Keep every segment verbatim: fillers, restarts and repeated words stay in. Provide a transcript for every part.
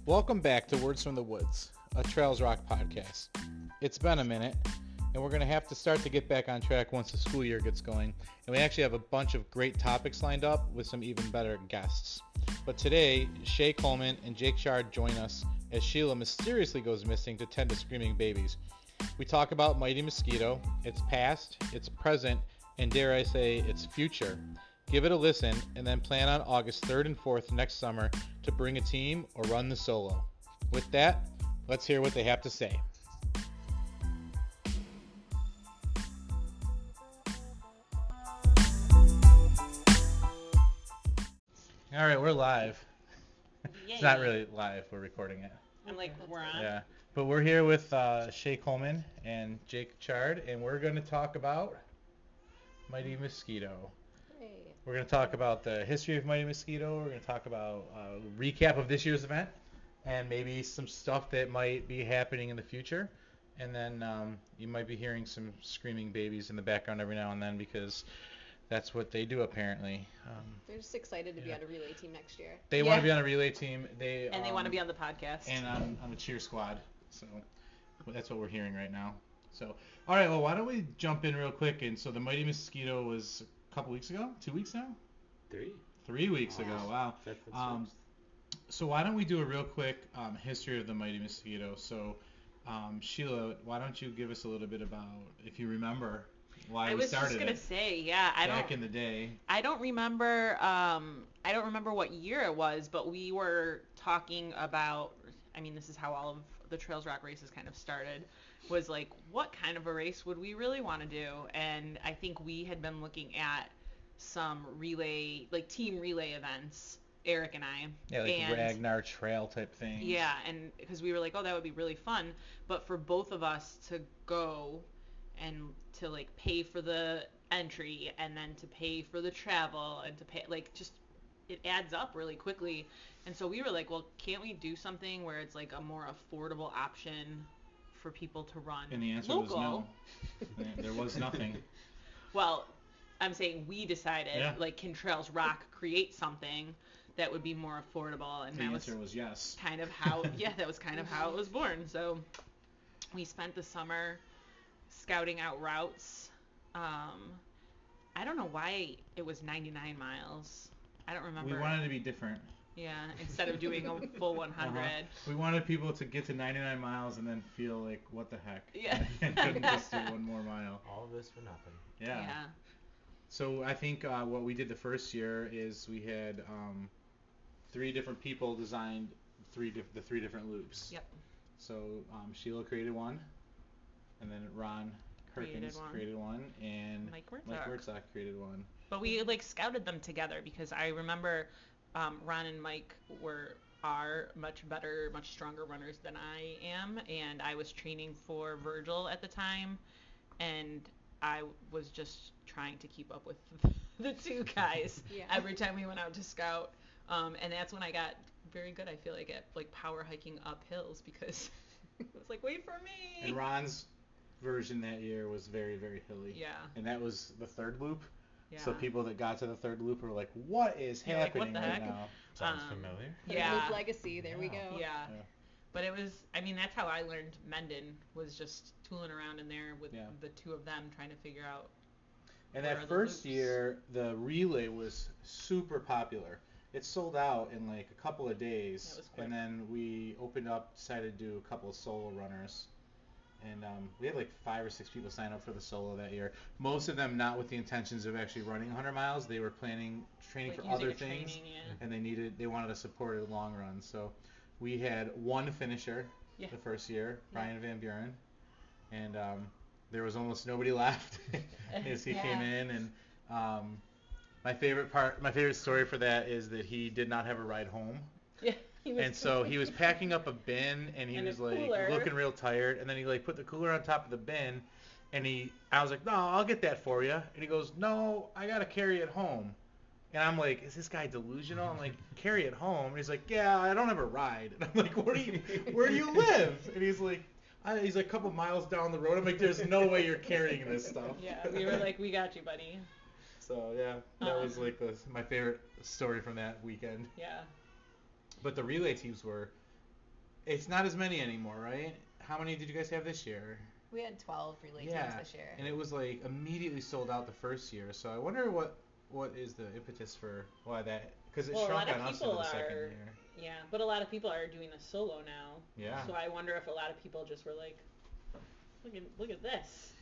Welcome back to Words from the Woods, a Trails Rock podcast. It's been a minute, and we're going to have to start to get back on track once the school year gets going. And we actually have a bunch of great topics lined up with some even better guests. But today, Shay Coleman and Jake Chard join us as Sheila mysteriously goes missing to tend to screaming babies. We talk about Mighty Mosquito, its past, its present, and dare I say, its future. Give it a listen, and then plan on August third and fourth next summer to bring a team or run the solo. With that, let's hear what they have to say. All right, we're live. It's not really live, we're recording it. And like we're on? Yeah, but we're here with uh, Shay Coleman and Jake Chard, and we're going to talk about Mighty Mosquito. Hey. We're going to talk about the history of Mighty Mosquito. We're going to talk about a recap of this year's event and maybe some stuff that might be happening in the future. And then um, you might be hearing some screaming babies in the background every now and then because that's what they do apparently. Um, They're just excited to yeah. be on a relay team next year. they Yeah. want to be on a relay team. They And they um, want to be on the podcast. and on, on the cheer squad. So that's what we're hearing right now. So, all right, well, why don't we jump in real quick? And so the Mighty Mosquito was a couple weeks ago, two weeks now? Three. Three weeks Wow. ago, wow. Fifth and Um, sixth. So why don't we do a real quick um, history of the Mighty Mosquito? So, um, Sheila, why don't you give us a little bit about, if you remember, why I we was started just gonna it say, yeah, I back don't, in the day. I don't remember, um, I don't remember what year it was, but we were talking about. I mean, this is how all of the Trails Rock races kind of started. Was like, what kind of a race would we really want to do? And I think we had been looking at some relay, like team relay events, Eric and I. Yeah, like and, Ragnar Trail type thing. Yeah, and because we were like, oh, that would be really fun, but for both of us to go and to like pay for the entry and then to pay for the travel and to pay, like, just it adds up really quickly. And so we were like, well, can't we do something where it's like a more affordable option for people to run And the answer local? was no. There- there was nothing. Well, I'm saying we decided, Yeah. like, can Trails Rock create something that would be more affordable? And The that answer was was yes. kind of how, yeah, that was kind of how it was born. So we spent the summer scouting out routes. Um, I don't know why it was ninety-nine miles. I don't remember. We wanted to be different. Yeah, instead of doing a full one hundred. Uh-huh. We wanted people to get to ninety-nine miles and then feel like, what the heck? Yeah. And couldn't just do one more mile. All of this for nothing. Yeah. Yeah. So I think uh, what we did the first year is we had um, three different people designed three dif- the three different loops. Yep. So um, Sheila created one, and then Ron Created Perkins one. created one, and Mike Mike Mertzak. Mertzak created one. But we like scouted them together because I remember um, Ron and Mike were are much better, much stronger runners than I am, and I was training for Virgil at the time, and I was just trying to keep up with the two guys Yeah. every time we went out to scout, um, and that's when I got very good. I feel like at like power hiking up hills because it was like, wait for me. And Ron's version that year was very, very hilly. Yeah. And that was the third loop. Yeah. So people that got to the third loop were like, what is You're like, what happening the right heck? now? Sounds Um, familiar. Yeah. Loop Legacy, there we Yeah. go. Yeah. Yeah. But it was, I mean, that's how I learned Mendon, was just tooling around in there with Yeah. the two of them trying to figure out. And What are that the first loops? year, the relay was super popular. It sold out in like a couple of days. That was quick. And then we opened up, decided to do a couple of solo runners. And um, we had like five or six people sign up for the solo that year. Most of them not with the intentions of actually running one hundred miles. They were planning, training Like for using other a things. training, yeah. And they needed, they wanted to support a long run. So we had one finisher Yeah. the first year, Yeah. Brian Van Buren. And um, there was almost nobody left as he Yeah. came in. And um, my favorite part, my favorite story for that is that he did not have a ride home. Yeah. He was And so he was packing up a bin, and he And a was like cooler. looking real tired. And then he like put the cooler on top of the bin, and he, I was like, no, I'll get that for you. And he goes, no, I gotta carry it home. And I'm like, is this guy delusional? I'm like, carry it home. And he's like, yeah, I don't have a ride. And I'm like, where do you, where do you live? And he's like, I, he's like a couple miles down the road. I'm like, there's no way you're carrying this stuff. Yeah, we were like, we got you, buddy. So yeah, that Um, was like the, my favorite story from that weekend. Yeah. But the relay teams were it's not as many anymore, right? How many did you guys have this year? We had twelve relay Yeah, teams this year. and it was like immediately sold out the first year. So I wonder what what is the impetus for why that, because it Well, a shrunk lot of on us people into the second are- year. Yeah, but a lot of people are doing the solo now. Yeah. So I wonder if a lot of people just were like, look at look at this.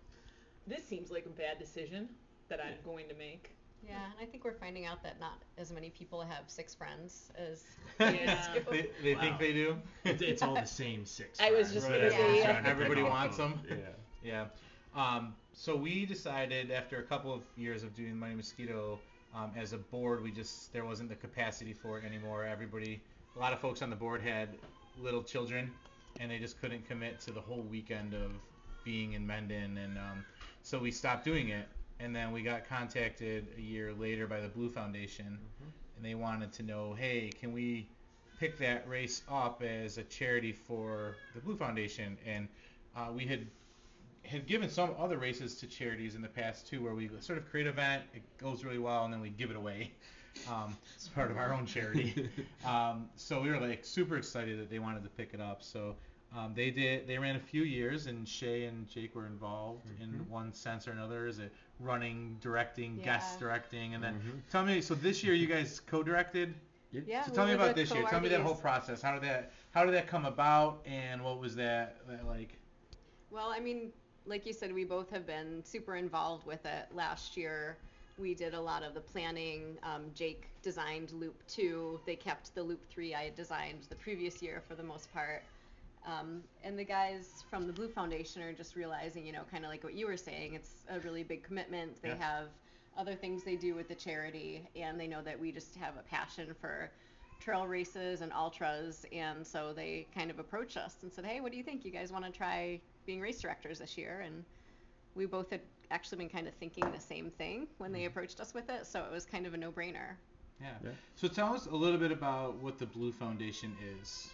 This seems like a bad decision that I'm going to make. Yeah, and I think we're finding out that not as many people have six friends as Yeah. used to. they they Wow. think they do. It's, it's all the same six. I was friends. just Right. gonna say, Yeah. Trying to Everybody pick wants off them. of- Yeah. Yeah. Um, so we decided after a couple of years of doing Mighty Mosquito, um, as a board, we just there wasn't the capacity for it anymore. Everybody, a lot of folks on the board had little children, and they just couldn't commit to the whole weekend of being in Mendon, and um, so we stopped doing it. And then we got contacted a year later by the Blue Foundation, Mhm. and they wanted to know, hey, can we pick that race up as a charity for the Blue Foundation? And uh, we had had given some other races to charities in the past too, where we sort of create an event, it goes really well, and then we give it away. Um, it's part of our own charity. Um, so we were like super excited that they wanted to pick it up. So um, they did. They ran a few years, and Shay and Jake were involved in Mhm. one sense or another. Is it running, directing, Yeah. guest directing, and then Mhm. tell me. So this year you guys co-directed. Yeah, So we tell me were about the this year. Tell me that whole co-R Ds. process. How did that How did that come about, and what was that, that like? Well, I mean, like you said, we both have been super involved with it. Last year, we did a lot of the planning. Um, Jake designed Loop two. They kept the Loop three I had designed the previous year for the most part. Um, and the guys from the Blue Foundation are just realizing, you know, kind of like what you were saying, it's a really big commitment. They Yeah. have other things they do with the charity, and they know that we just have a passion for trail races and ultras, and so they kind of approached us and said, hey, what do you think? You guys want to try being race directors this year? And we both had actually been kind of thinking the same thing when they approached us with it, so it was kind of a no-brainer. Yeah. Yeah. So tell us a little bit about what the Blue Foundation is.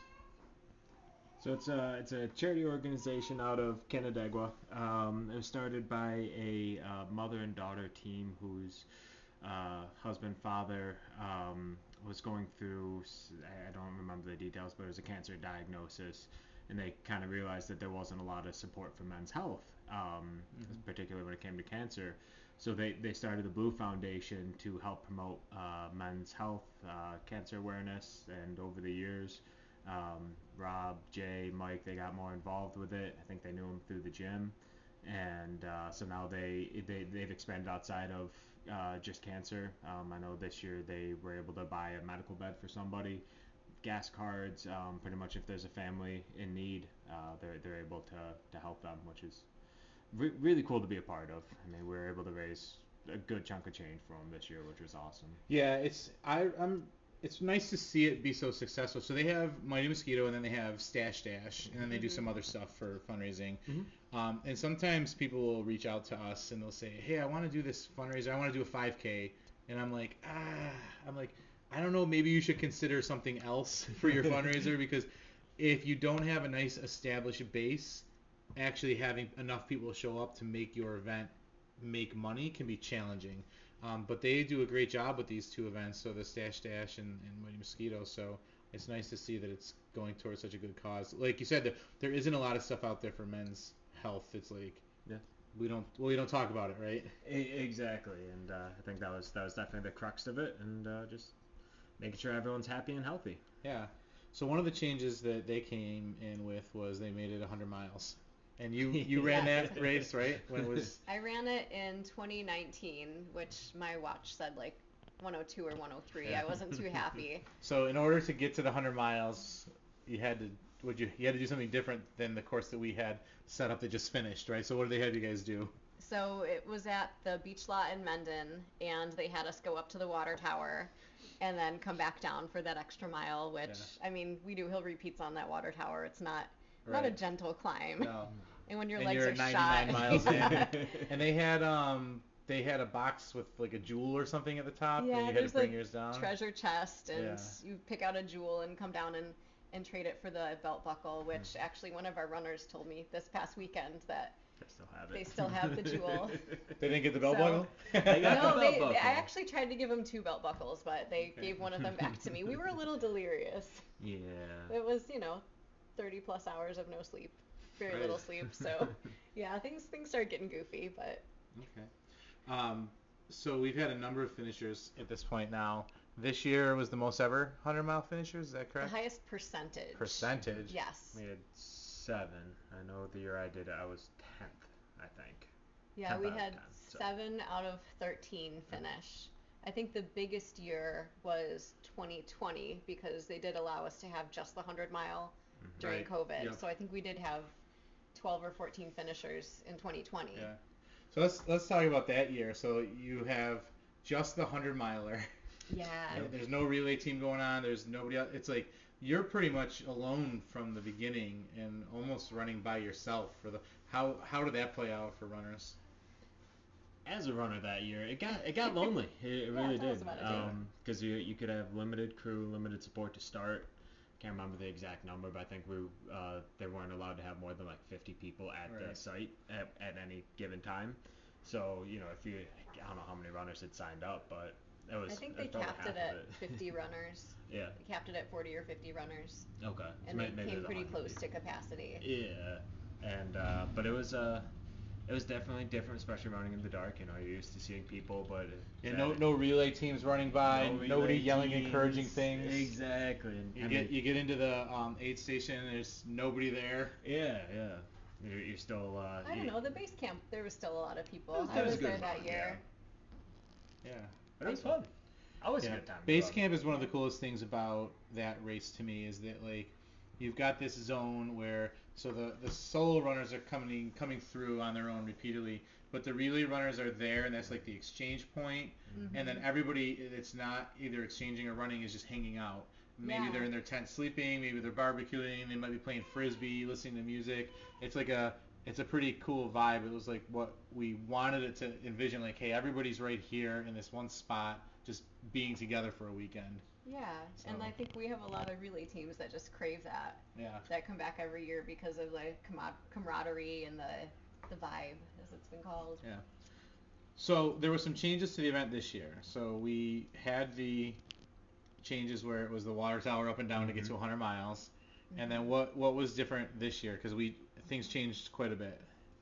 So it's a it's a charity organization out of Canandaigua. Um, it was started by a uh, mother and daughter team whose uh, husband father um, was going through s- I I don't remember the details, but it was a cancer diagnosis, and they kind of realized that there wasn't a lot of support for men's health, um, Mhm. particularly when it came to cancer. So they, they started the Blue Foundation to help promote uh, men's health, uh, cancer awareness, and over the years, um, Rob, Jay, Mike, they got more involved with it. I think they knew him through the gym, and uh, so now they, they they've expanded outside of uh, just cancer. Um, I know this year they were able to buy a medical bed for somebody, gas cards. Um, pretty much if there's a family in need, uh, they're they're able to to help them, which is re- really cool to be a part of. I mean, we were able to raise a good chunk of change for them this year, which was awesome. Yeah, it's I I'm it's nice to see it be so successful. So they have Mighty Mosquito, and then they have Stash Dash, and then they do Mhm. some other stuff for fundraising. Mhm. Um, and sometimes people will reach out to us and they'll say, "Hey, I want to do this fundraiser. I want to do a five K," and I'm like, ah, I'm like, I don't know. Maybe you should consider something else for your fundraiser, because if you don't have a nice established base, actually having enough people show up to make your event make money can be challenging. Um, but they do a great job with these two events, so the Stash Dash and, and Mighty Mosquito. So it's nice to see that it's going towards such a good cause. Like you said, there, there isn't a lot of stuff out there for men's health. It's like Yeah. we don't well, we don't talk about it, right? E- exactly, and uh, I think that was that was definitely the crux of it, and uh, just making sure everyone's happy and healthy. Yeah. So one of the changes that they came in with was they made it one hundred miles, and you you ran Yes. that race, right? When it was I ran it in twenty nineteen, which my watch said like one oh two or one oh three. I wasn't too happy. so in order to get to the one hundred miles, you had to would you you had to do something different than the course that we had set up that just finished, right? So what did they have you guys do? So it was at the beach lot in Mendon, and they had us go up to the water tower and then come back down for that extra mile, which, Yeah. I mean, we do hill repeats on that water tower. It's not not a Right. gentle climb. No. And when your And legs you're are ninety-nine shot. miles in. And they had um they had a box with like a jewel or something at the top, Yeah, and you had to there's bring a yours down. treasure chest, and Yeah. you pick out a jewel and come down and, and trade it for the belt buckle, which Hmm. actually one of our runners told me this past weekend that They still have it. They still have the jewel. They didn't get the belt So- buckle. They got no, the they, belt buckle. I actually tried to give him two belt buckles, but they Okay. gave one of them back to me. We were a little delirious. Yeah. It was, you know, thirty plus hours of no sleep, very Right. little sleep. So yeah, things things start getting goofy, but Okay. Um, so we've had a number of finishers at this point now. This year was the most ever one hundred mile finishers. Is that the correct? highest percentage. Percentage. Yes. We had seven. I know the year I did it, I was tenth, I think. Yeah, tenth we out of had ten, so. seven out of thirteen finish. I think the biggest year was twenty twenty because they did allow us to have just the one hundred mile during Right. COVID. Yep. So I think we did have twelve or fourteen finishers in twenty twenty. Yeah. So let's let's talk about that year. So you have just the hundred miler. Yeah. There's no relay team going on. There's nobody else. It's like you're pretty much alone from the beginning and almost running by yourself for the. How how did that play out for runners? As a runner that year, it got it got lonely. It, it Yeah, really tell us did. about it, Dave. Because you you could have limited crew, limited support to start. Can't remember the exact number, but I think we uh, they weren't allowed to have more than like fifty people at Right. the site at, at any given time. So you know, if you I don't know how many runners had signed up, but it was. I think it they was probably capped half it at of it. fifty runners. Yeah. They capped it at forty or fifty runners, Okay. So and may- it maybe came was pretty one close hundred. to capacity. Yeah, and uh, but it was uh, it was definitely different, especially running in the dark. You know, you're used to seeing people, but Yeah, no no relay teams running by. no Nobody relay yelling teams. encouraging things. Exactly. And, You I get mean, you get into the um, aid station and there's nobody there. yeah, yeah. You're, you're still. Uh, I don't you- know. The base camp, there was still a lot of people. It was- I it was was a good there that run, year. Yeah. But it was fun. Always Yeah. a good time. to Base run. camp is one of the coolest things about that race to me is that like you've got this zone where so the, the solo runners are coming coming through on their own repeatedly, but the relay runners are there and that's like the exchange point, Mm-hmm. and then everybody that's not either exchanging or running is just hanging out. Maybe Yeah. they're in their tent sleeping, maybe they're barbecuing, they might be playing frisbee, listening to music. It's like a it's a pretty cool vibe. It was like what we wanted it to envision, like, hey, everybody's right here in this one spot, just being together for a weekend. Yeah, and So- I think we have a lot of relay teams that just crave that, Yeah. that come back every year because of the camar- camaraderie and the the vibe, as it's been called. Yeah. So there were some changes to the event this year. So we had the changes where it was the water tower up and down to get to one hundred miles, and then what what was different this year? Because we things changed quite a bit.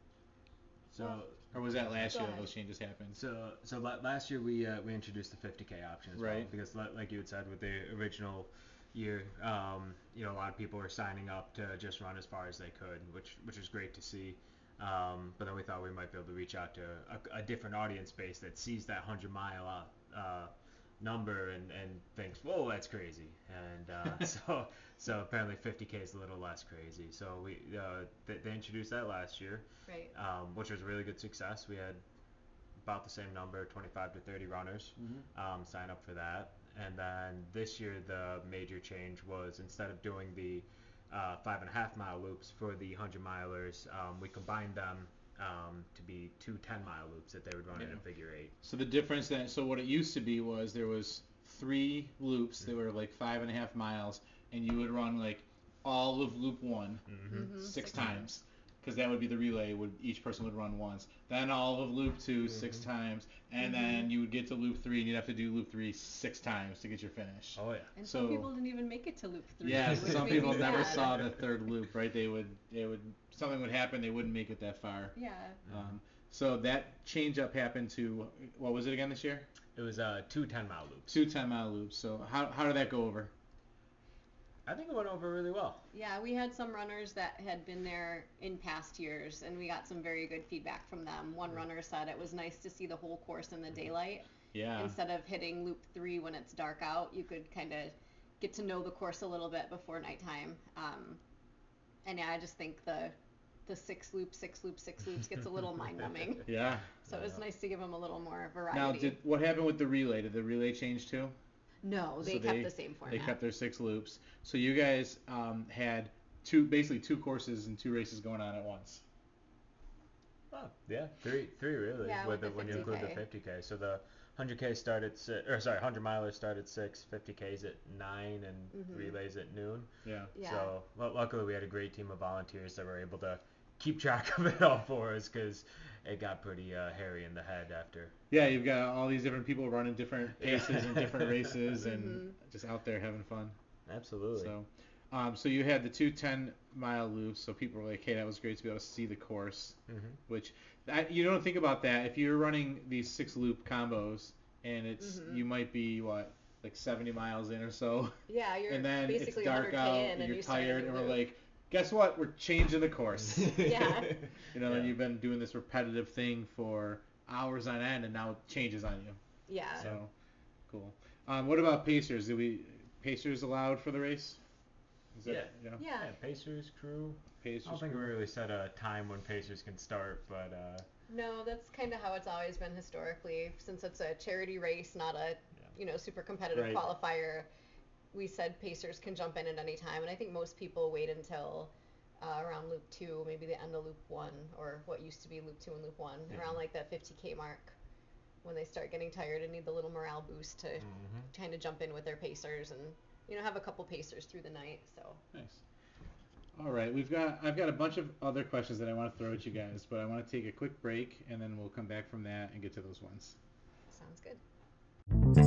So. Or was that last Go year that ahead. those changes happened? So, so la- last year we uh, we introduced the fifty K option as well, Right. because li- like you had said with the original year, um, you know, a lot of people were signing up to just run as far as they could, which which is great to see. Um, but then we thought we might be able to reach out to a, a different audience base that sees that hundred mile uh, number and, and thinks, whoa, that's crazy. And uh, so so apparently fifty K is a little less crazy. So we uh, they, they introduced that last year. Right. Um, which was a really good success. We had about the same number, twenty-five to thirty runners, Mhm. um, sign up for that. And then this year, the major change was instead of doing the uh, five and a half mile loops for the hundred milers, um, we combined them um, to be two ten mile loops that they would run in Yeah. a figure eight. So the difference then, so what it used to be was there was three loops that were like five and a half miles, and you would run like all of loop one Mm-hmm. Mhm. six times, because that would be the relay. Would each person would run once. Then all of loop two six times, and then you would get to loop three, and you'd have to do loop three six times to get your finish. Oh yeah. And So- some people didn't even make it to loop three. Yeah, which some made people me never sad. saw the third loop, right? They would, they would, something would happen, they wouldn't make it that far. Yeah. Um, so that change up happened to, what was it again this year? It was uh, two ten mile loops. Two ten mile loops. So how, how did that go over? I think it went over really well. Yeah, we had some runners that had been there in past years, and we got some very good feedback from them. One runner said it was nice to see the whole course in the daylight. Yeah. Instead of hitting loop three when it's dark out, you could kind of get to know the course a little bit before nighttime. Um, and yeah, I just think the the six loop, six loop, six loops gets a little mind numbing. Yeah. So it was nice to give them a little more Now, variety. did what happened with the relay? Did the relay change too? no, they So kept they- the same They format. kept their six loops. So you guys um, had two, basically two courses and two races going on at once. Oh, yeah, three, three really. Yeah, with with the, the when you include the fifty K. fifty K. So the one hundred K started, si- or sorry, one hundred milers start at six, fifty Ks at nine, and Mhm. relays at noon. Yeah. Yeah. So lu- luckily we had a great team of volunteers that were able to keep track of it all for us, because it got pretty uh, hairy in the head after. Yeah, you've got all these different people running different Yeah. paces and different races and Mhm. just out there having fun. Absolutely. So, Um, so you had the two ten mile loops, so people were like, hey, that was great to be able to see the course, Mm-hmm. which I, you don't think about that. If you're running these six loop combos and it's, Mhm. you might be, what, like seventy miles in or so, Yeah, you're and then basically it's dark one hundred out, K in and and you're you start a tired, new and we're loop. like, guess what? We're changing the course. Yeah. You know, and Yeah. you've been doing this repetitive thing for hours on end, and now it changes on you. Yeah. So, cool. Um, what about Pacers? Did we Pacers allowed for the race? Is Yeah. yeah. Yeah. Yeah, Pacers crew. Pacers. I don't think we crew. really set a time when Pacers can start, but uh, No, that's kind of how it's always been historically. Since it's a charity race, not a you know super competitive Right. qualifier, we said Pacers can jump in at any time, and I think most people wait until uh, around loop two, maybe the end of loop one, or what used to be loop two and loop one, Yeah. around like that fifty K mark, when they start getting tired and need the little morale boost to mhm. kind of jump in with their Pacers and you know have a couple Pacers through the night. So Nice. All right, we've got I've got a bunch of other questions that I want to throw at you guys, but I want to take a quick break and then we'll come back from that and get to those ones. sounds good.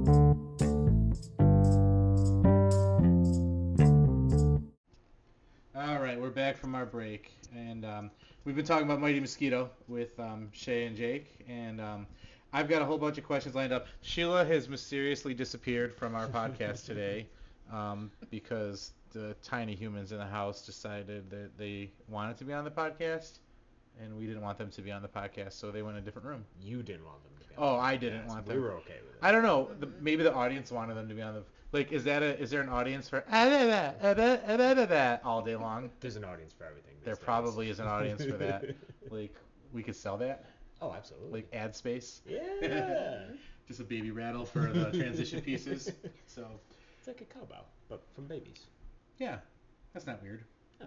All right, we're back from our break, and um, we've been talking about Mighty Mosquito with um, Shay and Jake, and um, I've got a whole bunch of questions lined up. Sheila has mysteriously disappeared from our podcast today um, because the tiny humans in the house decided that they wanted to be on the podcast, and we didn't want them to be on the podcast, so they went in a different room. You didn't want them to be on Oh, the I didn't podcast. want We them. were okay with it. I don't know. The, Mhm. maybe the audience wanted them to be on the. Like, is that a? Is there an audience for ah, da, da, ah, da, ah, da, da, da, all day long? There's an audience for everything. these There days. probably is an audience for that. Like, we could sell that. Oh, absolutely. Like ad space. yeah. Just a baby rattle for the transition pieces. So, It's like a cowbell, but from babies. yeah, that's not weird. No.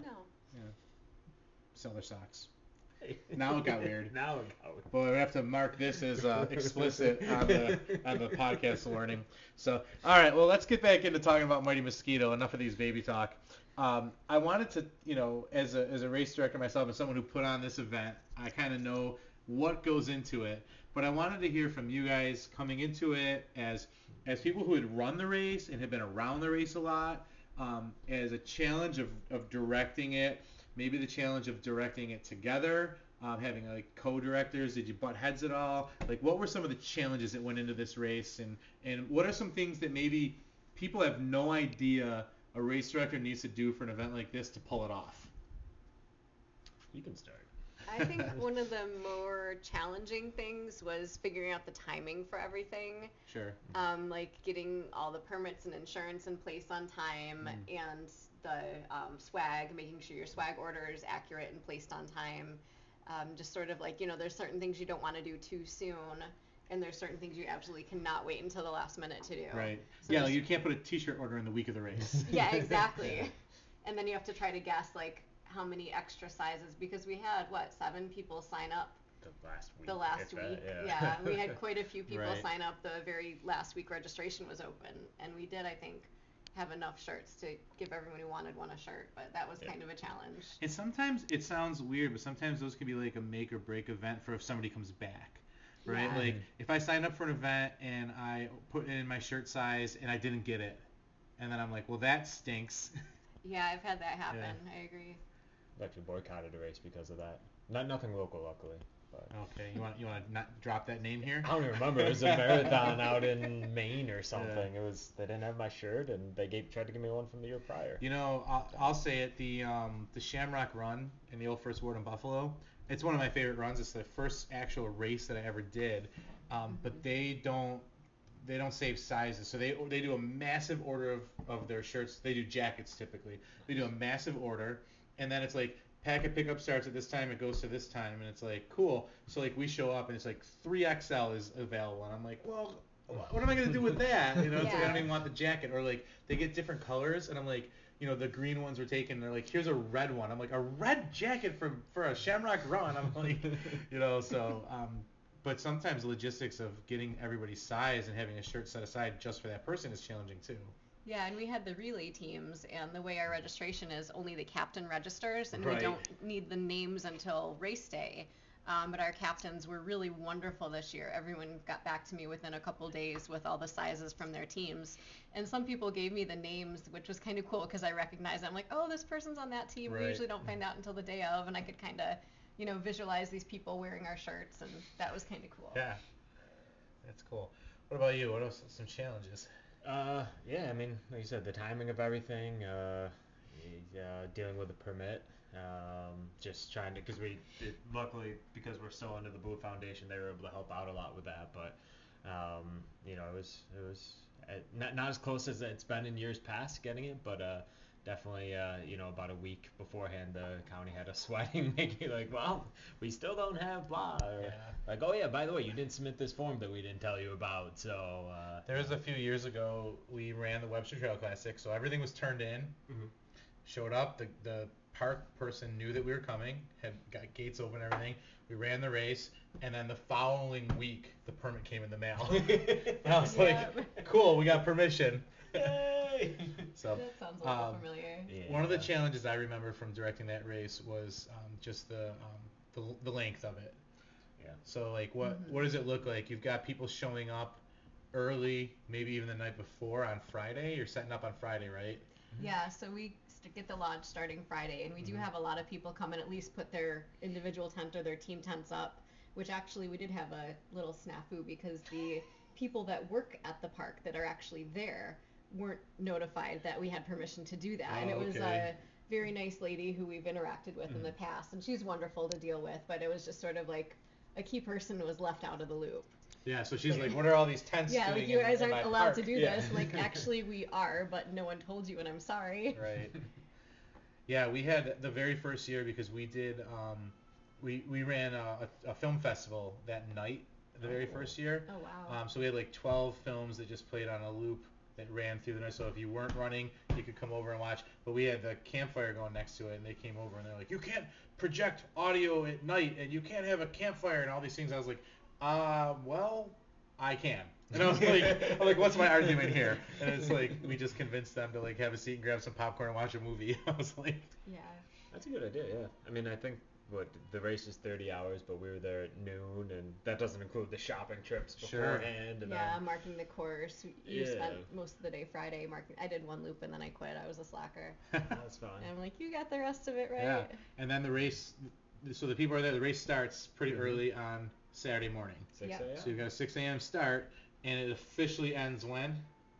Sell their socks. Now it got weird. Now it got weird. Boy, we have to mark this as uh, explicit on the on the podcast warning. So, all right, well, let's get back into talking about Mighty Mosquito. Enough of these baby talk. Um, I wanted to, you know, as a as a race director myself and someone who put on this event, I kind of know what goes into it. But I wanted to hear from you guys coming into it as as people who had run the race and had been around the race a lot, um, as a challenge of, of directing it. Maybe the challenge of directing it together, um, having like co-directors. Did you butt heads at all? Like, what were some of the challenges that went into this race, and and what are some things that maybe people have no idea a race director needs to do for an event like this to pull it off? You can start. I think one of the more challenging things was figuring out the timing for everything. Sure. Um, like getting all the permits and insurance in place on time Mm. and the um, swag, making sure your swag order is accurate and placed on time. Um, just sort of like, you know, there's certain things you don't want to do too soon, and there's certain things you absolutely cannot wait until the last minute to do. Right. So Yeah, there's- like you can't put a T-shirt order in the week of the race. Yeah, exactly. And then you have to try to guess like how many extra sizes, because we had what seven people sign up The last week. the last if week. that, yeah. we had quite a few people Right. sign up the very last week registration was open, and we did, I think, have enough shirts to give everyone who wanted one a shirt, but that was Yeah. kind of a challenge. And sometimes it sounds weird, but sometimes those can be like a make or break event for if somebody comes back. Right? Yeah. Like Mhm. if I signed up for an event and I put in my shirt size and I didn't get it, and then I'm like, well, that stinks. Yeah, I've had that happen. I agree. I've actually boycotted a race because of that. Not nothing local, luckily. But Okay, you want you want to not drop that name here? I don't even remember. It was a marathon out in Maine or something. It was they didn't have my shirt, and they gave tried to give me one from the year prior. You know, I'll, I'll say it. The um, the Shamrock Run in the old First Ward in Buffalo. It's one of my favorite runs. It's the first actual race that I ever did. Um, but they don't they don't save sizes. So they they do a massive order of, of their shirts. They do jackets typically. They do a massive order, and then it's like packet pickup starts at this time. It goes to this time, and it's like cool. So like we show up and it's like three X L is available, and I'm like, well, what am I gonna do with that? You know, it's like I don't Yeah. even want the jacket. Or like they get different colors, and I'm like, you know, the green ones were taken. They're like, here's a red one. I'm like, a red jacket for for a Shamrock Run. I'm like, you know, so. Um, but sometimes the logistics of getting everybody's size and having a shirt set aside just for that person is challenging too. Yeah, and we had the relay teams, and the way our registration is, only the captain registers, and Right. we don't need the names until race day. Um, but our captains were really wonderful this year. Everyone got back to me within a couple days with all the sizes from their teams. And some people gave me the names, which was kind of cool because I recognized them. Like, oh, this person's on that team. Right. We usually don't find out until the day of. And I could kind of, you know, visualize these people wearing our shirts. And that was kind of cool. Yeah. That's cool. What about you? What are some challenges? Uh, yeah, I mean, like you said, the timing of everything, uh, y- uh, dealing with the permit, um, just trying to, because we, it, luckily, because we're so under the Boo Foundation, they were able to help out a lot with that, but, um, you know, it was, it was uh, not, not as close as it's been in years past getting it, but, uh, definitely, uh, you know, about a week beforehand, the county had us sweating, making like, well, we still don't have blah, or, Yeah. like, oh yeah, by the way, you didn't submit this form that we didn't tell you about, so, uh, There was a few years ago, we ran the Webster Trail Classic, so everything was turned in. Mhm. Showed up, the, the park person knew that we were coming, had got gates open and everything. We ran the race, and then the following week, the permit came in the mail. And I was Yeah. like, cool, we got permission. Yay! So, That sounds a little um, familiar. Yeah. one of the challenges I remember from directing that race was um, just the, um, the the length of it. Yeah. So like, what Mhm. what does it look like? You've got people showing up early, maybe even the night before on Friday. You're setting up on Friday, right? Yeah, so we st- get the lodge starting Friday, and we do Mhm. have a lot of people come and at least put their individual tent or their team tents up, which actually we did have a little snafu because the people that work at the park that are actually there weren't notified that we had permission to do that. And Oh, it was okay. a very nice lady who we've interacted with in the Mhm. past, and she's wonderful to deal with, but it was just sort of like a key person was left out of the loop. Yeah. So she's Like- like, what are all these tents Yeah, doing like you in, guys in aren't my allowed park? to do Yeah. this. Like, actually, we are, but no one told you, and I'm sorry. Right. Yeah, we had the very first year because we did um, we we ran a, a, a film festival that night the very Oh. first year. Oh wow. Um, so we had like twelve films that just played on a loop that ran through the night. So if you weren't running, you could come over and watch. But we had the campfire going next to it, and they came over and they're like, "You can't project audio at night, and you can't have a campfire and all these things." I was like, "Uh, well, I can." And I was like, I'm like, "What's my argument here?" And it's like we just convinced them to like have a seat and grab some popcorn and watch a movie. I was like, Yeah. That's a good idea, yeah. I mean, I think what the race is thirty hours, but we were there at noon, and that doesn't include the shopping trips Sure. beforehand. And Yeah, then, marking the course. You Yeah. spent most of the day Friday marking. I did one loop and then I quit. I was a slacker. that's fine. And I'm like, you got the rest of it right. yeah. And then the race, so the people are there. The race starts pretty Mhm. early on Saturday morning. six Yep. a.m. So you've got a six a.m. start, and it officially ends when?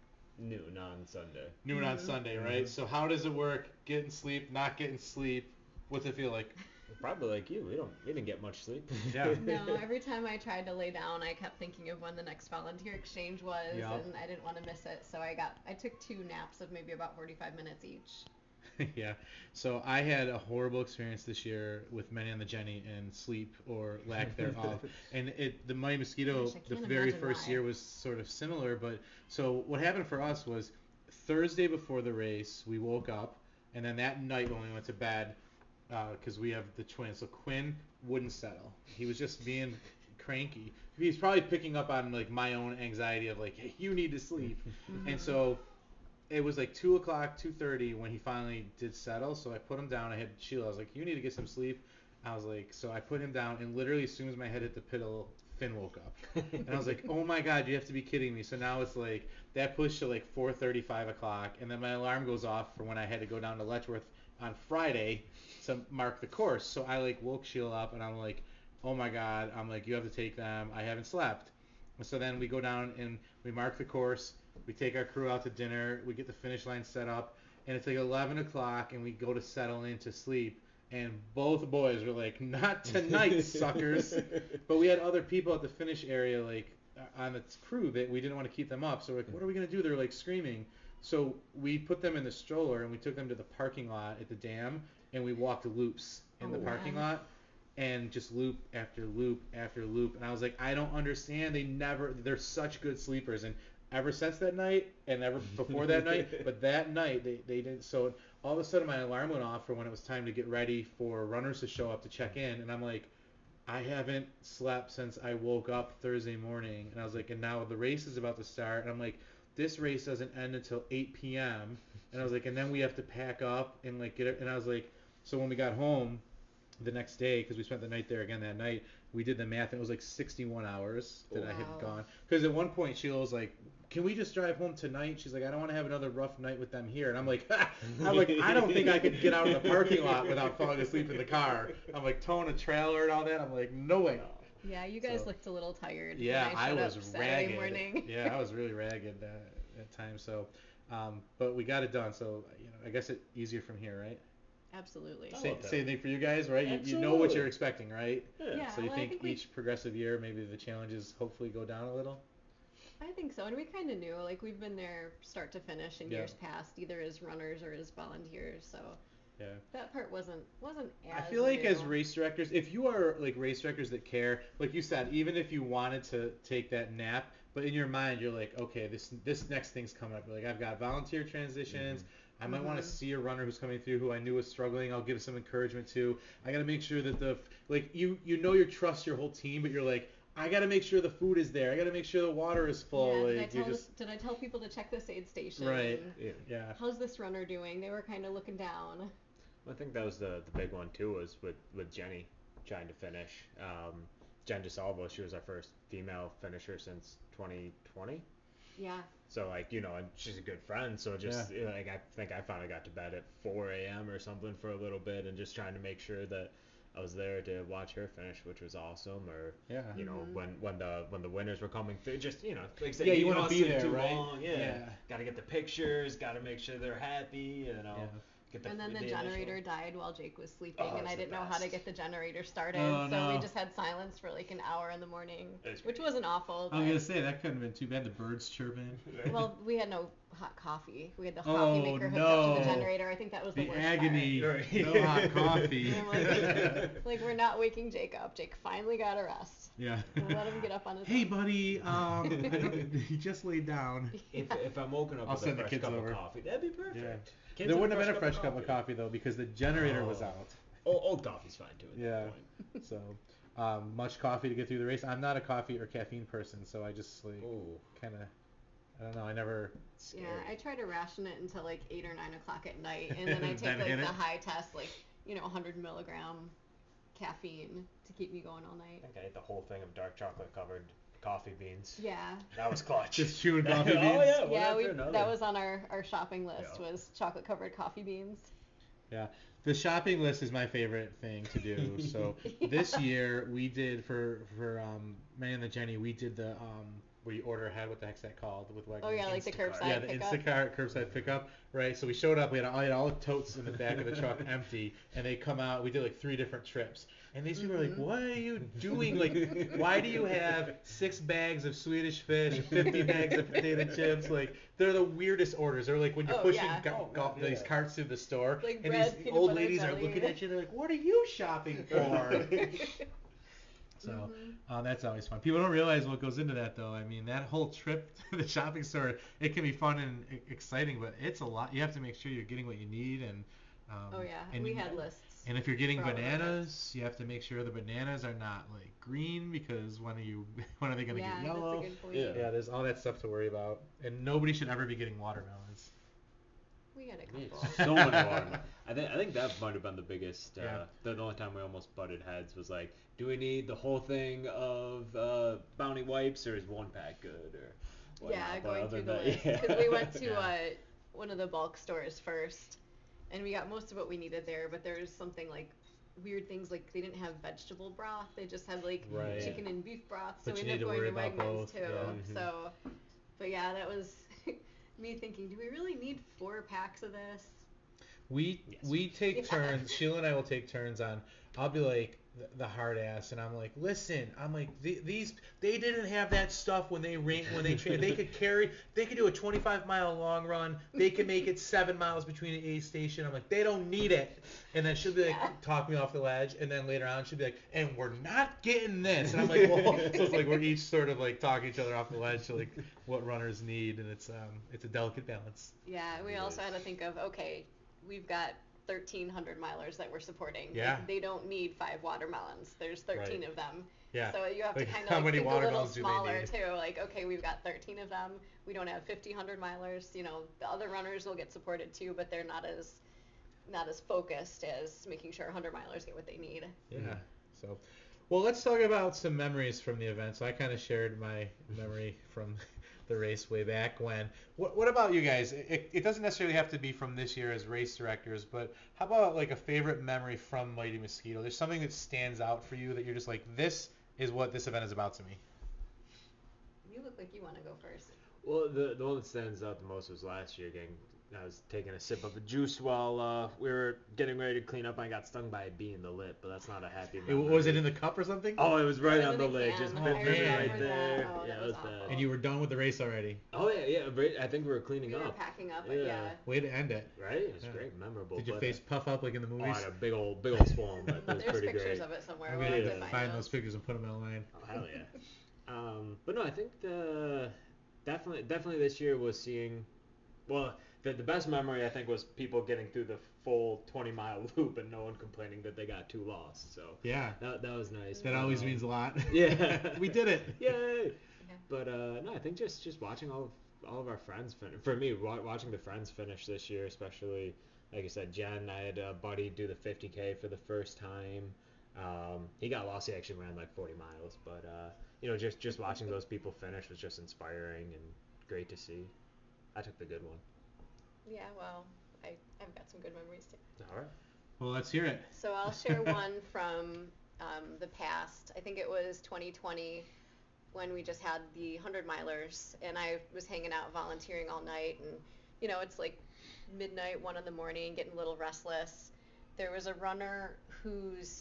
Noon on Sunday. Noon on Mhm. Sunday, right? Mhm. So how does it work? Getting sleep, not getting sleep? What's it feel like? Probably like you, we don't, we didn't get much sleep. Yeah. No, every time I tried to lay down, I kept thinking of when the next volunteer exchange was, Yep. and I didn't want to miss it. So I got, I took two naps of maybe about forty-five minutes each. Yeah. So I had a horrible experience this year with Many on the Jenny and sleep or lack thereof. And it the Mighty Mosquito Gosh, I the can't very imagine first why. year was sort of similar, but so what happened for us was Thursday before the race we woke up, and then that night when we went to bed, because we have the twins, so Quinn wouldn't settle. He was just being cranky. He's probably picking up on like my own anxiety of like, hey, you need to sleep. And so it was like two o'clock, two thirty when he finally did settle. So I put him down. I had Sheila. I was like, you need to get some sleep. I was like, so I put him down, and literally as soon as my head hit the pillow, Finn woke up. And I was like, oh my god, you have to be kidding me. So now it's like that pushed to like four thirty, five o'clock, and then my alarm goes off for when I had to go down to Letchworth on Friday to mark the course. So I like woke Sheila up, and I'm like, oh my god, I'm like, you have to take them. I haven't slept. And so then we go down and we mark the course. We take our crew out to dinner. We get the finish line set up, and it's like eleven o'clock, and we go to settle in to sleep. And both boys were like, not tonight, suckers. But we had other people at the finish area, like uh, on the crew, that we didn't want to keep them up. So we're like, what are we gonna do? They're like screaming. So we put them in the stroller and we took them to the parking lot at the dam, and we walked loops in Oh, the parking wow. lot, and just loop after loop after loop. And I was like, I don't understand. They never. They're such good sleepers. And ever since that night, and ever before that night, but that night they they didn't. So all of a sudden my alarm went off for when it was time to get ready for runners to show up to check in, and I'm like, I haven't slept since I woke up Thursday morning. And I was like, and now the race is about to start, and I'm like, this race doesn't end until eight p.m. And I was like, and then we have to pack up and like get it. And I was like, so when we got home, the next day, because we spent the night there again that night, we did the math and it was like sixty-one hours that I had Wow. gone. Because at one point Sheila was like, can we just drive home tonight? She's like, I don't want to have another rough night with them here. And I'm like, I'm like, I don't think I could get out of the parking lot without falling asleep in the car. I'm like towing a trailer and all that. I'm like, no way. Yeah, you guys So- looked a little tired. Yeah, when I I, showed was up Saturday ragged. morning. Yeah, I was really ragged that, that time. So, um, but we got it done. So, you know, I guess it's easier from here, right? Absolutely. I Same, love that. same thing for you guys, right? You, you know Absolutely. what you're expecting, right? Yeah, So you well, I think, think we- each progressive year, maybe the challenges hopefully go down a little? I think so, and we kind of knew, like we've been there start to finish in Yeah. years past, either as runners or as volunteers. So Yeah. that part wasn't wasn't I as feel like new. as race directors, if you are like race directors that care, like you said, even if you wanted to take that nap, but in your mind you're like, okay, this this next thing's coming up. You're like, I've got volunteer transitions. I might want to Mhm. see a runner who's coming through who I knew was struggling. I'll give some encouragement to. I got to make sure that the like you you know you trust your whole team, but you're like, I got to make sure the food is there. I got to make sure the water is full. Yeah, did I like you tell just did I tell people to check this aid station? right. Yeah. Yeah. How's this runner doing? They were kind of looking down. I think that was the, the big one too, was with, with Jenny trying to finish. Um, Jen DeSalvo, she was our first female finisher since twenty twenty. Yeah. So like, you know, and she's a good friend, so just you know, like I think I finally got to bed at four a m or something for a little bit, and just trying to make sure that I was there to watch her finish, which was awesome. Or Yeah. you know, Mhm. when when the when the winners were coming through, just you know, like I said, Yeah, you don't wanna wanna be sit there, too right? long. Yeah. Yeah. Got to get the pictures. Got to make sure they're happy. You know. Yeah. Get the, And then the, initial- generator died while Jake was sleeping, Oh, and it's I the didn't know how to best. get the generator started, Oh, so we no. just had silence for like an hour in the morning, It's which great. wasn't awful. I was but- gonna say that couldn't have been too bad. The birds chirping. Well, we had no hot coffee. We had the coffee Oh, maker hooked up to the no. generator. I think that was the, The worst agony. Right. No hot coffee. I'm like- Like we're not waking Jake up. Jake finally got a rest. Yeah. We'll let him get up on his Hey, own. buddy. Um, I don't, he just laid down. If, if I'm woken up I'll with send a the fresh kids cup over. of coffee, that'd be perfect. Yeah. Kids There and wouldn't have been a fresh cup of coffee though because the generator was Oh. out. Old, old coffee's fine too. At Yeah. that point. So, um, much coffee to get through the race. I'm not a coffee or caffeine person, so I just like Ooh. kind of, I don't know. I never. Yeah, I try to ration it until like eight or nine o'clock at night, and then I take Then like hit the it. high test, like you know, one hundred milligram caffeine to keep me going all night. I think I ate the whole thing of dark chocolate covered coffee beans. Yeah. That was clutch. Just chewing coffee oh beans? yeah. one Yeah, after we another. that was on our, our shopping list Yeah. was chocolate covered coffee beans. Yeah. The shopping list is my favorite thing to do. So this year we did for for um, Mary and the Jenny, we did the um, where you order ahead. What the heck's that called? With like Oh yeah, like the Instacart. curbside yeah, the pickup. Instacart curbside pickup, right? So we showed up, we had all, we had all the totes in the back of the truck empty, and they come out. We did like three different trips, and these people are like, Mhm. "What are you doing? Like, why do you have six bags of Swedish fish, fifty bags of potato chips? Like, they're the weirdest orders. They're like when you're Oh, pushing yeah. ga- Oh, ga- yeah. these carts through the store, Like and bread, these peanut old butter, ladies are jelly. looking at you. They're like, "What are you shopping for?" So Mhm. uh, that's always fun. People don't realize what goes into that, though. I mean, that whole trip to the shopping store, it can be fun and e- exciting, but it's a lot. You have to make sure you're getting what you need, and um, Oh yeah, and, we had lists. and if you're getting for all of our bananas, you have to make sure the bananas are not like green because when are you when are they gonna yeah, get yellow? that's a good point. Yeah. Yeah, there's all that stuff to worry about, and nobody should ever be getting watermelons. We had a Yeah, couple. so many watermelons. I think I think that might have been the biggest. Uh, Yeah. the, the only time we almost butted heads was like, do we need the whole thing of uh, Bounty wipes, or is one pack good, or whatnot? Yeah, But going other through the than list. that- Because we went to Yeah. uh, one of the bulk stores first, and we got most of what we needed there, but there was something like weird things like they didn't have vegetable broth. They just had like Right. chicken and beef broth. So But we you ended need up to going worry to about Wegmans both, too. yeah. Mhm. So, but yeah, that was me thinking, do we really need four packs of this? We Yes. we take Yeah. turns. Sheila and I will take turns on. I'll be like the, the hard ass, and I'm like, listen, I'm like the, these they didn't have that stuff when they ran when they trained. They could carry. They could do a twenty-five mile long run. They could make it seven miles between an aid station. I'm like, they don't need it. And then she'll be like, Yeah. talk me off the ledge, and then later on she'll be like, and we're not getting this. And I'm like, well, so it's like we're each sort of like talking each other off the ledge to like what runners need, and it's um it's a delicate balance. Yeah, we It also is. had to think of, okay, we've got thirteen hundred milers that we're supporting. Like, Yeah. they don't need five watermelons. There's thirteen Right. of them. Yeah. So you have Like, to kind how of many think a little watermelons do they smaller need? too. Like, okay, we've got thirteen of them. We don't have fifty hundred milers. You know, the other runners will get supported too, but they're not as not as focused as making sure hundred milers get what they need. Yeah. So, well, let's talk about some memories from the event. So I kind of shared my memory from the race way back when. What, what about you guys? It, it doesn't necessarily have to be from this year as race directors, but how about like a favorite memory from Mighty Mosquito? There's something that stands out for you that you're just like, this is what this event is about to me. You look like you want to go first. Well, the the one that stands out the most was last year. Getting, I was taking a sip of a juice while uh, we were getting ready to clean up. I got stung by a bee in the lip, but that's not a happy It, memory. was it in the cup or something? Oh, it was right Oh, on the the lid, can. just I bit me remember right that. there. Oh, yeah, that it was was bad. awful. And you were done with the race already. Oh yeah, yeah. right- I think we were cleaning We were up. packing up, but Yeah. yeah. Way to end it. Right? It was Yeah. great, memorable. Did your but, face puff up like in the uh, oh, I movies? had a big old, big old swollen lip. It was There's pretty pictures great. of it somewhere. I'm We'll gonna have Yeah. to find those. those pictures and put them online. Oh, hell yeah. um, but no, I think the definitely, definitely this year was seeing. Well, the the best memory I think was people getting through the full twenty mile loop and no one complaining that they got too lost. So Yeah. that that was nice. That But, always um, means a lot. Yeah. We did it. Yay! Yeah. But uh, no, I think just just watching all of all of our friends fin- for me wa- watching the friends finish this year, especially like I said, Jen. I had a buddy do the fifty K for the first time. Um, he got lost. He actually ran like forty miles, but uh, you know, just just watching those people finish was just inspiring and great to see. I took the good one. Yeah, well, I, I've got some good memories too. All right. Well, let's hear it. So I'll share one from um, the past. I think it was twenty twenty when we just had the hundred milers, and I was hanging out volunteering all night, and you know it's like midnight, one in the morning, getting a little restless. There was a runner whose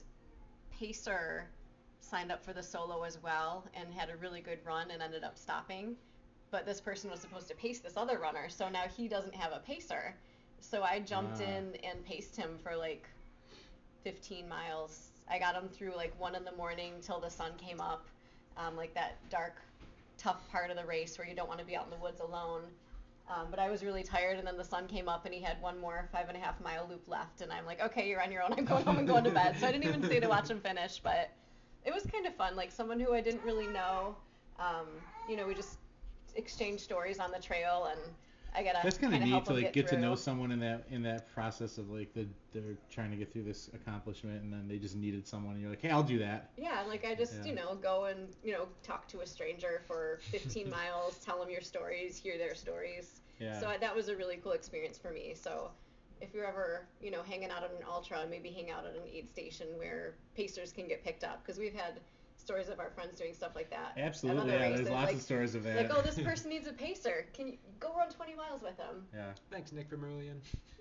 pacer signed up for the solo as well and had a really good run and ended up stopping. But this person was supposed to pace this other runner, so now he doesn't have a pacer. So I jumped Ah. in and paced him for like fifteen miles. I got him through like one in the morning till the sun came up, um, like that dark, tough part of the race where you don't want to be out in the woods alone. Um, but I was really tired, and then the sun came up, and he had one more five and a half mile loop left, and I'm like, okay, you're on your own. I'm going home and going to bed. So I didn't even stay to watch him finish, but it was kind of fun. Like someone who I didn't really know, um, you know, we just exchanged stories on the trail, and I gotta That's kind of kinda neat help to him like get to through. know someone in that in that process of like the they're trying to get through this accomplishment and then they just needed someone and you're like, hey, I'll do that. Yeah, like I just, Yeah. you know, go and, you know, talk to a stranger for fifteen miles, tell them your stories, hear their stories. Yeah. So I, that was a really cool experience for me. So if you're ever, you know, hanging out at an ultra, maybe hang out at an aid station where pacers can get picked up, because we've had stories of our friends doing stuff like that. at Absolutely, other yeah. races, There's lots like, of stories of that. like, oh, this person needs a pacer. Can you go run twenty miles with them? Yeah. Thanks, Nick Vermillion.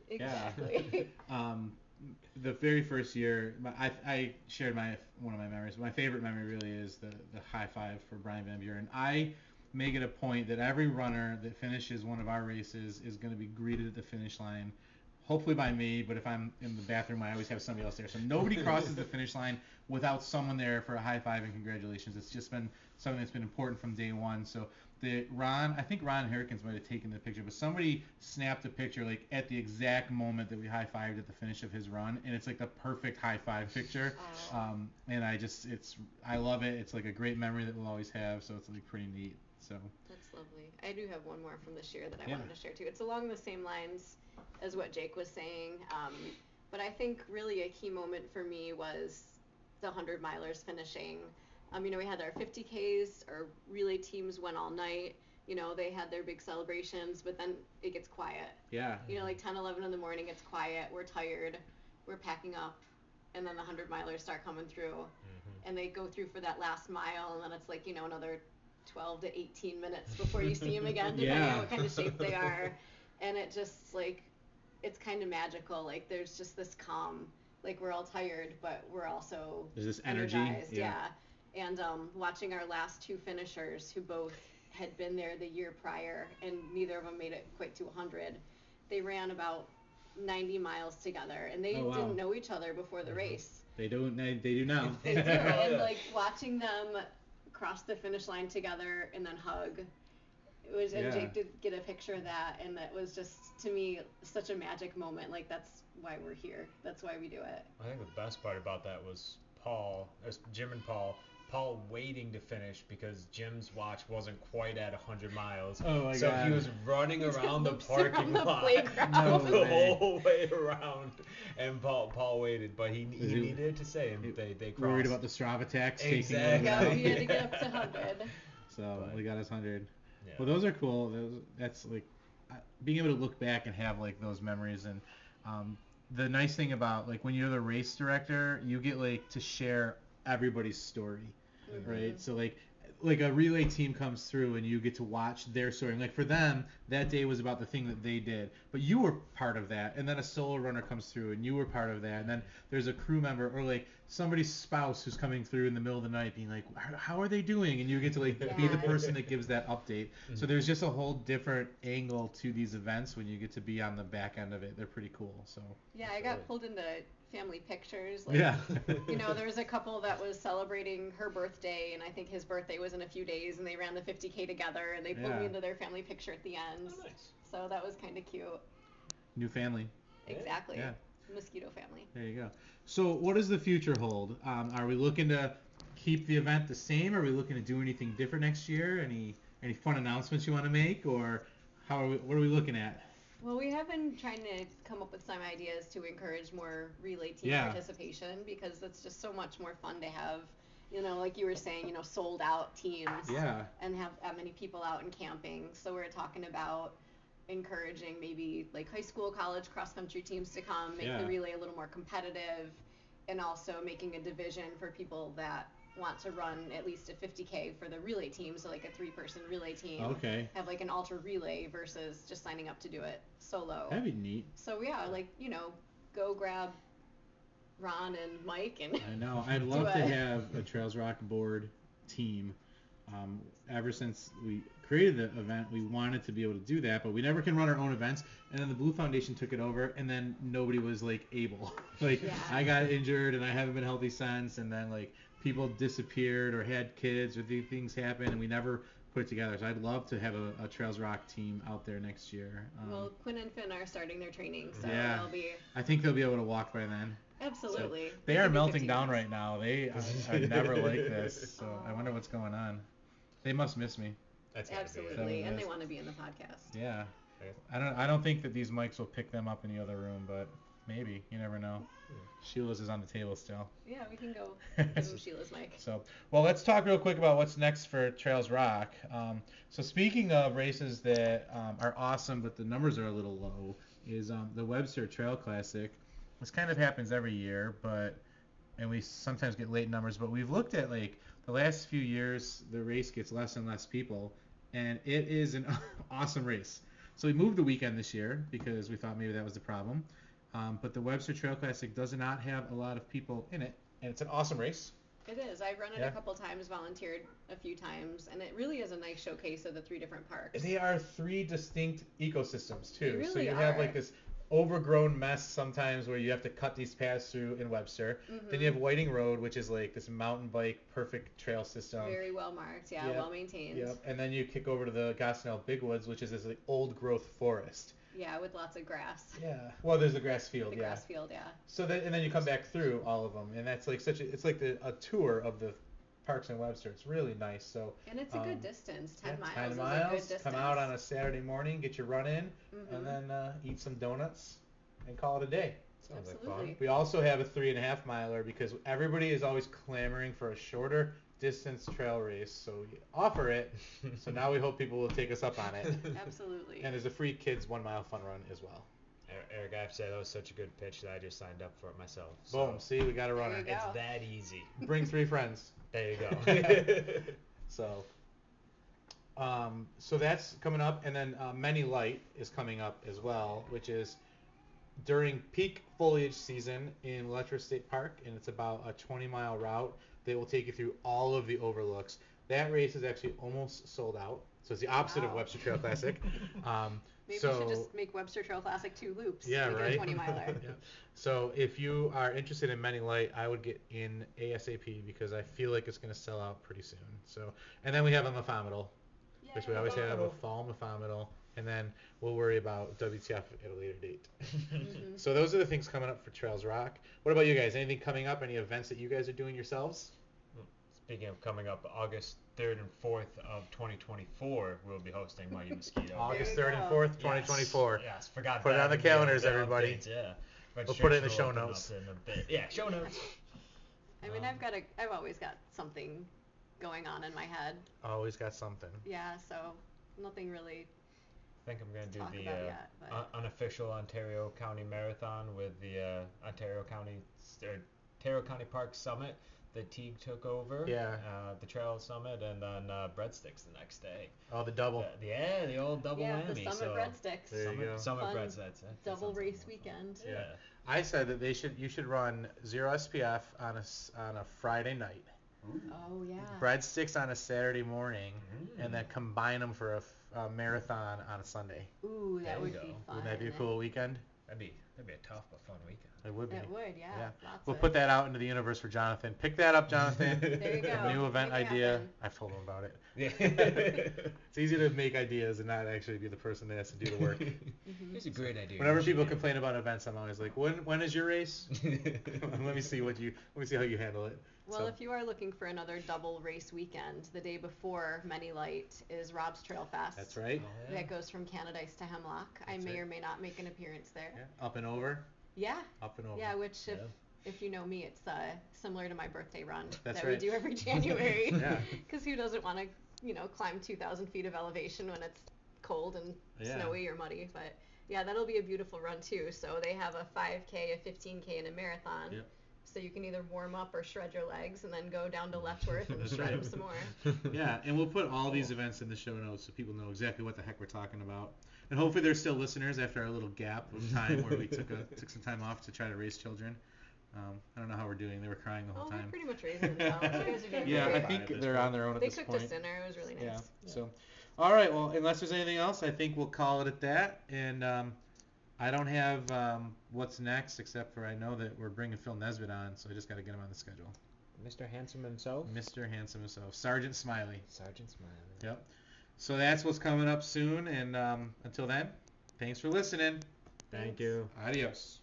Exactly. Um, the very first year, my, I, I shared my one of my memories. My favorite memory really is the, the high five for Brian Van Buren. I make it a point that every runner that finishes one of our races is going to be greeted at the finish line, hopefully by me, but if I'm in the bathroom, I always have somebody else there. So nobody crosses the finish line without someone there for a high five and congratulations. It's just been something that's been important from day one. So the Ron, I think Ron Harkins might have taken the picture, but somebody snapped a picture like at the exact moment that we high fived at the finish of his run, and it's like the perfect high five picture. Oh. Um, and I just, it's, I love it. It's like a great memory that we'll always have. So it's like pretty neat. So That's lovely. I do have one more from this year that I Yeah. wanted to share too. It's along the same lines as what Jake was saying, um, but I think really a key moment for me was the hundred milers finishing. Um, you know, we had our fifty Ks, our relay teams went all night. You know, they had their big celebrations, but then it gets quiet. yeah. You know, like ten, eleven in the morning, it's quiet. We're tired. We're packing up, and then the hundred milers start coming through, Mm-hmm. and they go through for that last mile, and then it's like, you know, another twelve to eighteen minutes before you see them again, depending Yeah. on what kind of shape they are. And it just, like, it's kind of magical. Like, there's just this calm. Like, we're all tired, but we're also There's this energy. energized. Yeah. Yeah. And um, watching our last two finishers who both had been there the year prior, and neither of them made it quite to one hundred. They ran about ninety miles together, and they Oh, wow. didn't know each other before the Mhm. race. They don't, they, they do now. They do, and like watching them cross the finish line together and then hug. It was, and Yeah. Jake did get a picture of that, and that was just, to me, such a magic moment. Like, that's why we're here. That's why we do it. I think the best part about that was Paul, it was Jim and Paul. Paul waiting to finish because Jim's watch wasn't quite at one hundred miles. Oh my so God. he was running around the Loops parking around the lot playground. No the way. whole way around, and Paul Paul waited, but he he he- needed it to say, and he- they they crossed. Worried about the Strava tax taking Exactly. Yeah, over. we had to get up to one hundred. So But- we got us one hundred. Yeah. Well, those are cool. Those, that's like uh, being able to look back and have like those memories. And um, the nice thing about like when you're the race director, you get like to share everybody's story, Mhm. right? So like like a relay team comes through and you get to watch their story. And like for them, that day was about the thing that they did, but you were part of that. And then a solo runner comes through and you were part of that. And then there's a crew member or like somebody's spouse who's coming through in the middle of the night being like, how how are they doing? And you get to like be the Yeah. person that gives that update. So there's just a whole different angle to these events when you get to be on the back end of it. They're pretty cool. So Yeah, I got pulled into family pictures. Like, yeah. You know, there was a couple that was celebrating her birthday, and I think his birthday was in a few days, and they ran the fifty K together, and they pulled Yeah. me into their family picture at the end. Oh, nice. So that was kind of cute. New family. Yeah. Exactly. Yeah. Mosquito family. There you go. So what does the future hold? Um, are we looking to keep the event the same? Are we looking to do anything different next year? Any any fun announcements you want to make, or how are we, what are we looking at? Well, we have been trying to come up with some ideas to encourage more relay team Yeah. participation, because it's just so much more fun to have, you know, like you were saying, you know, sold out teams Yeah. and have that many people out and camping. So we're talking about encouraging maybe like high school, college cross country teams to come, make Yeah. the relay a little more competitive, and also making a division for people that want to run at least a fifty K for the relay team, so like a three person relay team. Okay. Have like an ultra relay versus just signing up to do it solo. That'd be neat. So yeah, like, you know, go grab Ron and Mike and I know. I'd love Do to it. have a Trails Rock board team. Um, ever since we created the event, we wanted to be able to do that, but we never can run our own events. And then the Blue Foundation took it over, and then nobody was like able. like Yeah. I got injured, and I haven't been healthy since. And then like people disappeared or had kids or these things happened, and we never put it together. So I'd love to have a, a Trails Rock team out there next year. Um, well, Quinn and Finn are starting their training, so Yeah. they'll be I think they'll be able to walk by then. absolutely. They are can do melting fifteen down minutes. right now. They are, are never like this. So I wonder what's going on. They must miss me. That's gotta be it. Absolutely, and Seven they is. want to be in the podcast. Yeah. Okay. I don't. I don't think that these mics will pick them up in the other room, but maybe. You never know. Sheila's is on the table still. Yeah, we can go give them Sheila's mic. So, well, let's talk real quick about what's next for Trails Rock. Um, so, speaking of races that um, are awesome, but the numbers are a little low, is um, the Webster Trail Classic. This kind of happens every year, but and we sometimes get late numbers. But we've looked at like the last few years, the race gets less and less people, and it is an awesome race. So we moved the weekend this year because we thought maybe that was the problem. Um, but the Webster Trail Classic does not have a lot of people in it, and it's an awesome race. It is. I've run it Yeah. a couple times, volunteered a few times, and it really is a nice showcase of the three different parks. They are three distinct ecosystems too. They so really you have are. like this overgrown mess sometimes where you have to cut these paths through in Webster. Then you have Whiting Road, which is like this mountain bike perfect trail system. Very well marked, yeah, Yep, well maintained. Yep. And then you kick over to the Gosnell Big Woods, which is this like old growth forest. Yeah, with lots of grass. Yeah. Well, there's the grass field. The yeah. grass field, yeah. So then, and then you come back through all of them, and that's like such a, it's like the, a tour of the parks in Webster. It's really nice. So And it's a Um, good distance. Ten yeah, miles ten is miles. a good distance. Come out on a Saturday morning, get your run in, Mhm. and then uh, eat some donuts, and call it a day. Sounds like Absolutely. fun. We also have a three and a half miler because everybody is always clamoring for a shorter distance trail race. So we offer it. So now we hope people will take us up on it. Absolutely. And there's a free kids one mile fun run as well. Eric, I have to say that was such a good pitch that I just signed up for it myself. So Boom. See, we got to run There it. you go. it's that easy. Bring three friends. There you go. So, um, so that's coming up, and then uh, Many Light is coming up as well, which is during peak foliage season in Letcher State Park, and it's about a twenty mile route that will take you through all of the overlooks. That race is actually almost sold out, so it's the opposite of Wow. Webster Trail Classic. Um, Maybe so, we should just make Webster Trail Classic two loops. yeah, make it right. a twenty miler. Yeah. So if you are interested in Many Light, I would get in ASAP because I feel like it's going to sell out pretty soon. So, and then we have a Mafamidal, which we Yay. always have a fall Mafamidal, and then we'll worry about W T F at a later date. Mhm. So those are the things coming up for Trails Rock. What about you guys? Anything coming up? Any events that you guys are doing yourselves? speaking of coming up, August third and fourth of twenty twenty-four, we'll be hosting Mighty Mosquito. August There you third and go. fourth, twenty twenty-four. Yes, yes, forgot Put it that. on the We'll be able calendars, to get everybody. updates, yeah. We'll put it in the Registration show will open notes. up in a bit. Yeah, show notes. I mean, Um, I've got a, I've always got something going on in my head. Always got something. Yeah, so nothing really. I think I'm going to talk do the about uh, yet, but- un- unofficial Ontario County Marathon with the uh, Ontario County or Ontario County Park Summit that Teague took over. Yeah. Uh, the Trail Summit and then uh, breadsticks the next day. Oh, the double. The- yeah, the old double yeah, whammy. the Summit so breadsticks. There you Summit, go. Summit Fun breadsticks. That, that Double sounds race like more fun. weekend. Yeah. I said that they should. You should run zero S P F on a s- on a Friday night, Oh yeah. breadsticks on a Saturday morning, Mm. and then combine them for a, f- a marathon on a Sunday. Ooh, There that you would go. be fun. Wouldn't that be a cool weekend? That'd be that'd be a tough but fun weekend. It would be. It would, yeah. Yeah. Lots We'll of put that out into the universe for Jonathan. Pick that up, Jonathan. There you go. New event Make it idea. happen. I've told him about it. Yeah. It's easy to make ideas and not actually be the person that has to do the work. Mhm. It's a great idea. Whenever You should people do it. complain about events, I'm always like, when when is your race? Let me see what you let me see how you handle it. Well, So- if you are looking for another double race weekend, the day before Many Light is Rob's Trail Fest. That's right. Oh, yeah. That goes from Canadice to Hemlock. I That's may right. or may not make an appearance there. Yeah. Up and over. Yeah. Up and over. Yeah, which if Yeah. if you know me, it's uh, similar to my birthday run That's that right. we do every January. Yeah. Because who doesn't want to, you know, climb two thousand feet of elevation when it's cold and Yeah. snowy or muddy? But yeah, that'll be a beautiful run too. So they have a five K, a fifteen K, and a marathon. Yep. So you can either warm up or shred your legs and then go down to Leftworth and That's shred right. them some more. Yeah, and we'll put all these events in the show notes so people know exactly what the heck we're talking about. And hopefully they're still listeners after our little gap of time where we took a took some time off to try to raise children. Um, I don't know how we're doing. They were crying the whole Oh, they're time. pretty much raising themselves. You guys are doing Yeah, I great. Fine think at this they're point. on their own at They this cooked point. us dinner. It was really nice. Yeah. So, all right. Well, unless there's anything else, I think we'll call it at that. And um, I don't have um, what's next except for I know that we're bringing Phil Nesbitt on, so I just got to get him on the schedule. Mister Handsome himself. Mister Handsome himself, Sergeant Smiley. Sergeant Smiley. Yep. So that's what's coming up soon. And um, until then, thanks for listening. Thank Thanks. you. Adios.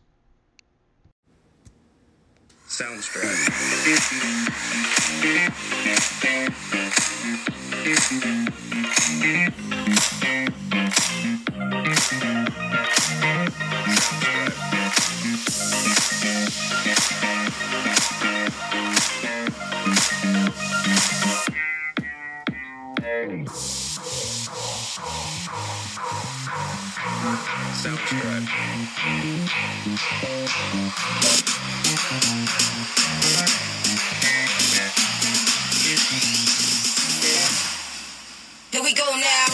Here we go now.